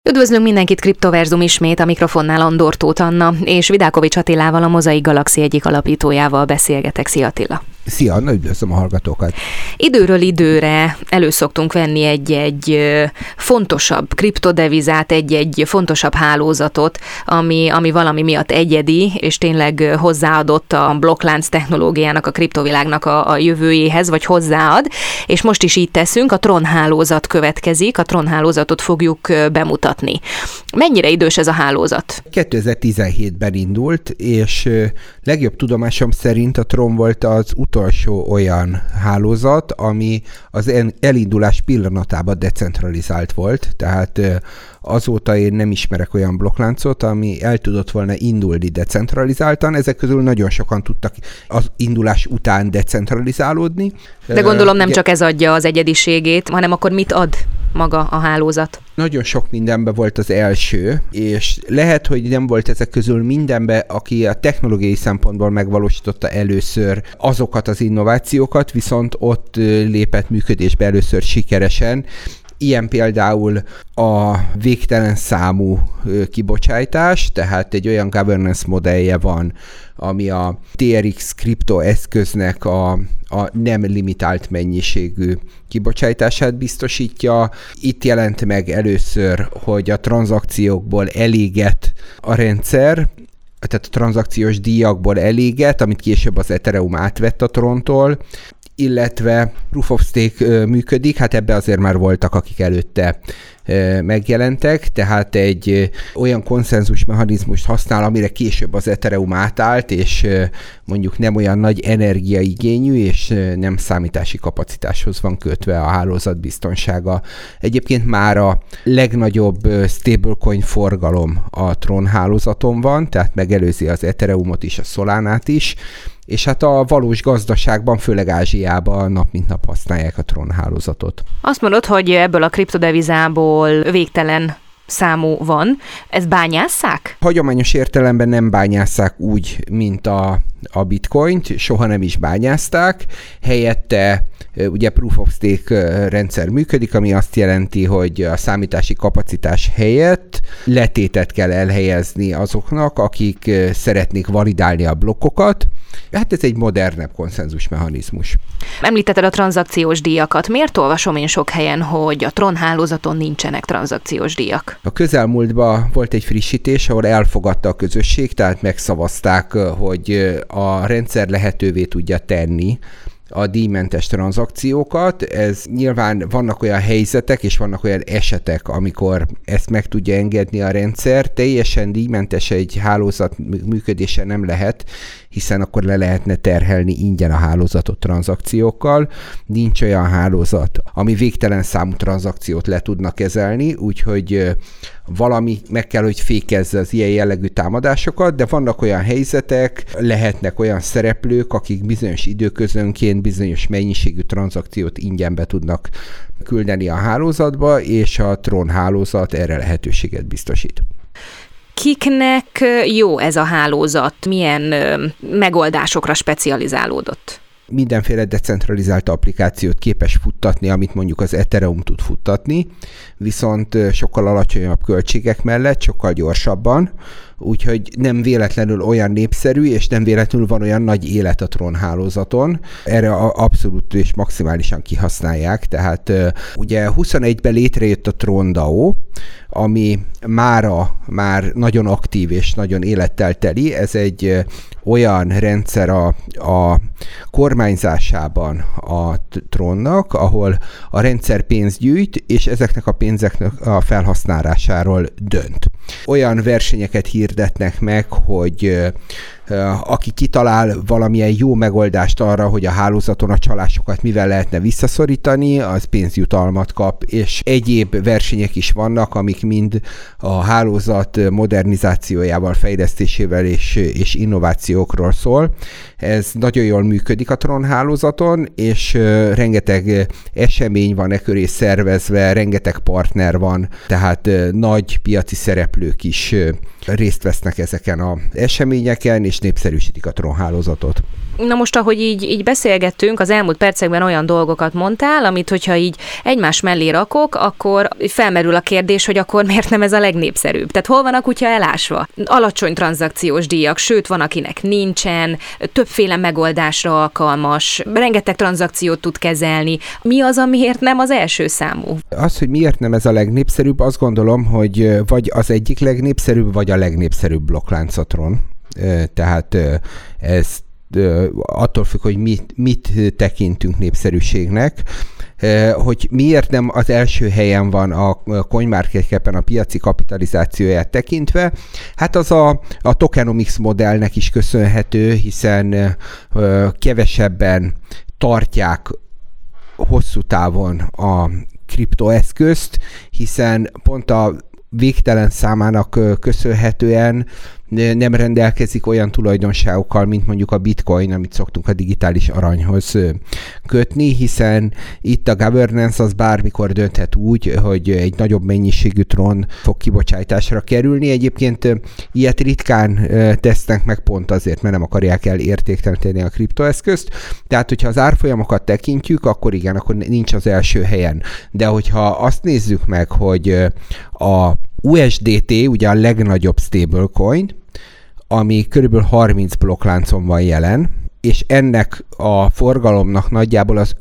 Üdvözlünk mindenkit, Kriptoverzum ismét, a mikrofonnál Andor Tóth Anna, és Vidákovics Attilával, a Mozaik Galaxy egyik alapítójával beszélgetek. Szia Attila! Szia Anna, üdvözlöm a hallgatókat! Időről időre elő szoktunk venni egy fontosabb kriptodevizát, egy fontosabb hálózatot, ami valami miatt egyedi, és tényleg hozzáadott a blokklánc technológiának, a kriptovilágnak a jövőjéhez, vagy hozzáad, és most is így teszünk, a Tron hálózat következik, a Tron hálózatot fogjuk bemutatni. Mennyire idős ez a hálózat? 2017-ben indult, és legjobb tudomásom szerint a Tron volt az utolsó olyan hálózat, ami az elindulás pillanatában decentralizált volt, tehát azóta én nem ismerek olyan blokkláncot, ami el tudott volna indulni decentralizáltan. Ezek közül nagyon sokan tudtak az indulás után decentralizálódni. De gondolom nem csak ez adja az egyediségét, hanem akkor mit ad maga a hálózat? Nagyon sok mindenben volt az első, és lehet, hogy nem volt ezek közül mindenben, aki a technológiai szempontból megvalósította először azokat az innovációkat, viszont ott lépett működésbe először sikeresen. Ilyen például a végtelen számú kibocsátás, tehát egy olyan governance modellje van, ami a TRX kriptoeszköznek a nem limitált mennyiségű kibocsátását biztosítja. Itt jelent meg először, hogy a tranzakciókból eléget a rendszer, tehát a tranzakciós díjakból eléget, amit később az Ethereum átvett a Trontól, illetve Proof of Stake működik, hát ebbe azért már voltak, akik előtte megjelentek, tehát egy olyan konszenzus mechanizmust használ, amire később az Ethereum átállt, és mondjuk nem olyan nagy energiaigényű, és nem számítási kapacitáshoz van kötve a hálózat biztonsága. Egyébként már a legnagyobb stablecoin forgalom a Tron hálózaton van, tehát megelőzi az Ethereumot is, a Solanát is, és hát a valós gazdaságban, főleg Ázsiában nap mint nap használják a Tron hálózatot. Azt mondod, hogy ebből a kriptodevizából végtelen számú van. Ezt bányásszák? Hagyományos értelemben nem bányásszák úgy, mint a bitcoint, soha nem is bányázták. Helyette ugye Proof of Stake rendszer működik, ami azt jelenti, hogy a számítási kapacitás helyett letétet kell elhelyezni azoknak, akik szeretnék validálni a blokkokat. Hát ez egy modernebb konszenzusmechanizmus. Említetted a tranzakciós díjakat. Miért olvasom én sok helyen, hogy a Tron hálózaton nincsenek tranzakciós díjak? A közelmúltban volt egy frissítés, ahol elfogadta a közösség, tehát megszavazták, hogy a rendszer lehetővé tudja tenni a díjmentes tranzakciókat. Ez nyilván vannak olyan helyzetek, és vannak olyan esetek, amikor ezt meg tudja engedni a rendszer. Teljesen díjmentes egy hálózat működése nem lehet, hiszen akkor le lehetne terhelni ingyen a hálózatot tranzakciókkal. Nincs olyan hálózat, ami végtelen számú tranzakciót le tudna kezelni, úgyhogy valami meg kell, hogy fékezze az ilyen jellegű támadásokat, de vannak olyan helyzetek, lehetnek olyan szereplők, akik bizonyos időközönként bizonyos mennyiségű tranzakciót ingyenbe tudnak küldeni a hálózatba, és a Tron hálózat erre lehetőséget biztosít. Kiknek jó ez a hálózat? Milyen megoldásokra specializálódott? Mindenféle decentralizált applikációt képes futtatni, amit mondjuk az Ethereum tud futtatni, viszont sokkal alacsonyabb költségek mellett, sokkal gyorsabban, úgyhogy nem véletlenül olyan népszerű, és nem véletlenül van olyan nagy élet a Tron hálózaton. Erre abszolút és maximálisan kihasználják, tehát ugye 21-ben létrejött a Tron DAO, ami már nagyon aktív és nagyon élettel teli. Ez egy olyan rendszer a kormányzásában a Tronnak, ahol a rendszer pénzt gyűjt, és ezeknek a pénzeknek a felhasználásáról dönt. Olyan versenyeket hirdetnek meg, hogy aki kitalál valamilyen jó megoldást arra, hogy a hálózaton a csalásokat mivel lehetne visszaszorítani, az pénzjutalmat kap, és egyéb versenyek is vannak, amik mind a hálózat modernizációjával, fejlesztésével és innovációkról szól. Ez nagyon jól működik a Tron hálózaton, és rengeteg esemény van köré szervezve, rengeteg partner van, tehát nagy piaci szereplők is részt vesznek ezeken az eseményeken, és népszerűsítik a Tron hálózatot. Na most, ahogy így beszélgettünk, az elmúlt percekben olyan dolgokat mondtál, amit hogyha így egymás mellé rakok, akkor felmerül a kérdés, hogy akkor miért nem ez a legnépszerűbb. Tehát hol van a kutya elásva? Alacsony tranzakciós díjak, sőt van, akinek nincsen, többféle megoldásra alkalmas, rengeteg tranzakciót tud kezelni. Mi az, amiért nem az első számú? Az, hogy miért nem ez a legnépszerűbb, azt gondolom, hogy vagy az egyik legnépszerűbb, vagy a legnépszerűbb blokklánc a Tron. Tehát ez attól függ, hogy mit tekintünk népszerűségnek, hogy miért nem az első helyen van a CoinMarketCap-en a piaci kapitalizációját tekintve, hát az a tokenomics modellnek is köszönhető, hiszen kevesebben tartják hosszú távon a kriptoeszközt, hiszen pont a végtelen számának köszönhetően nem rendelkezik olyan tulajdonságokkal, mint mondjuk a bitcoin, amit szoktunk a digitális aranyhoz kötni, hiszen itt a governance az bármikor dönthet úgy, hogy egy nagyobb mennyiségű Tron fog kibocsátásra kerülni. Egyébként ilyet ritkán tesznek meg pont azért, mert nem akarják értékteleníteni a kriptoeszközt. Tehát, hogyha az árfolyamokat tekintjük, akkor igen, akkor nincs az első helyen. De hogyha azt nézzük meg, hogy a USDT, ugye a legnagyobb stablecoin, ami körülbelül 30 blokkláncon van jelen, és ennek a forgalomnak nagyjából az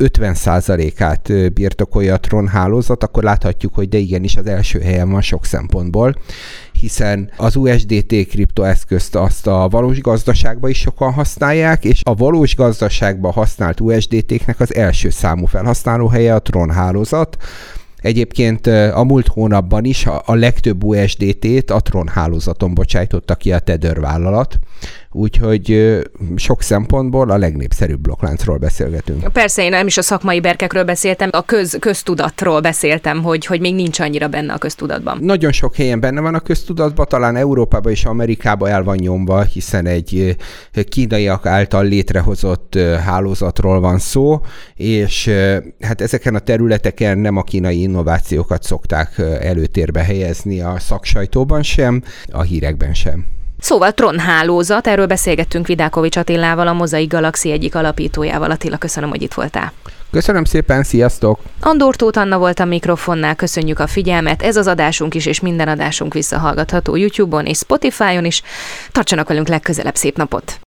50%-át birtokolja a Tron hálózat, akkor láthatjuk, hogy de igenis az első helyen van sok szempontból, hiszen az USDT kriptoeszközt azt a valós gazdaságban is sokan használják, és a valós gazdaságban használt USDT-knek az első számú felhasználóhelye a Tron hálózat. Egyébként a múlt hónapban is a legtöbb USDT-t a Tron hálózaton bocsájtotta ki a Tether vállalat, úgyhogy sok szempontból a legnépszerűbb blokkláncról beszélgetünk. Persze, én nem is a szakmai berkekről beszéltem, a köztudatról beszéltem, hogy még nincs annyira benne a köztudatban. Nagyon sok helyen benne van a köztudatban, talán Európában és Amerikában el van nyomva, hiszen egy kínaiak által létrehozott hálózatról van szó, és hát ezeken a területeken nem a kínai innovációkat szokták előtérbe helyezni a szaksajtóban sem, a hírekben sem. Szóval Tron hálózat, erről beszélgettünk Vidákovics Attilával, a Mozaik Galaxy egyik alapítójával. Attila, köszönöm, hogy itt voltál. Köszönöm szépen, sziasztok! Andor Tóth Anna volt a mikrofonnál, köszönjük a figyelmet. Ez az adásunk is, és minden adásunk visszahallgatható YouTube-on és Spotify-on is. Tartsanak velünk legközelebb, szép napot!